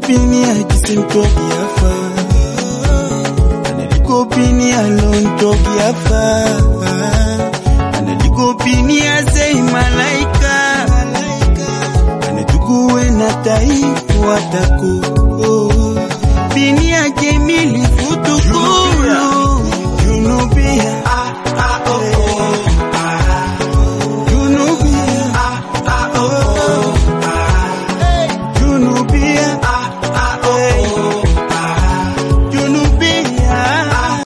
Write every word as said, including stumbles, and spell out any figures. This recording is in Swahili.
pini ajisimtoki afa, analiko pini alontoki afa, analiko pini azei malaika, anatukuwe na taifu watako, pini ajemili futukulu, junubia